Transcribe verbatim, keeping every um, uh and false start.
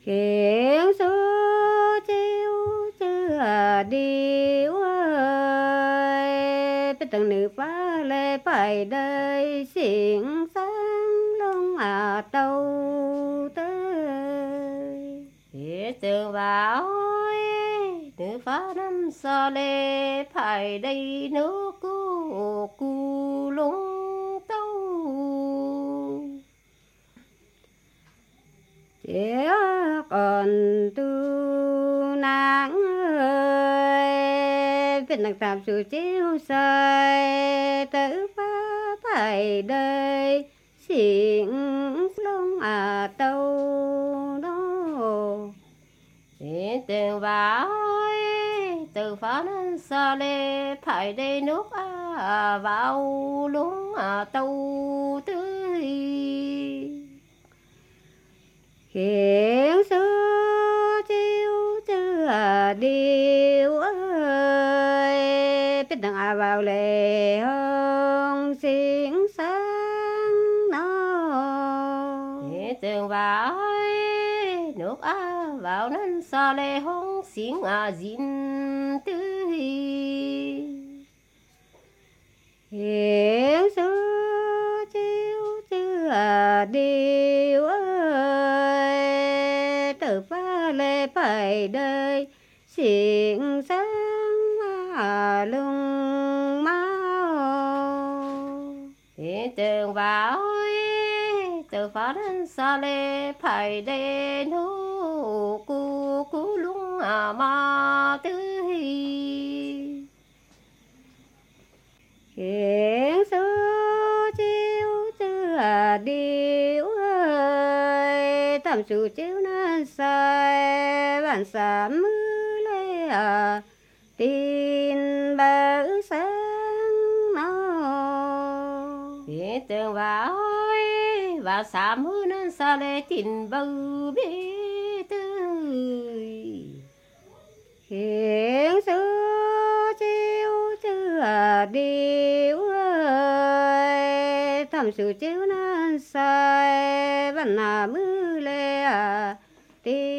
khiến số chiếu chưa điếu ơi biết từng nữ phá lê phải đời xiển sáng long à tâu tới biết từng vào nữ phá năm xa lê phải đây nước cu cu lung tâu chỉ còn tu nắng ơi biết nắng tạm sự chiếu soi tử phá phải đời xiển long à tâu đó chỉ từng vào từ phá đến xa lê phải đây nước à vào lúng à tâu tươi khiến xưa chiếu chưa điêu ơi biết đằng à vào lệ hơn xiển sáng nó để tường vào nước á vào nên xa lệ hông xiển à dín tươi hiện xưa chiếu chưa điêu ơi từ pha lê phải đời xiển sáng mà lung máu hiện tường vào từ phá đến xa lê phải đê nô cu cu lung à ma tươi khiến xưa chiếu chưa điếu ơi tầm sự chiếu nên sai bản xa mưa lê à tin bờ sáng nó biết tường vào và xa mưa nên xa lê tin bờ biết tươi khiến xưa chiếu chưa điếu ơi thầm sự chiếu nên sai bản là mưa lê à tin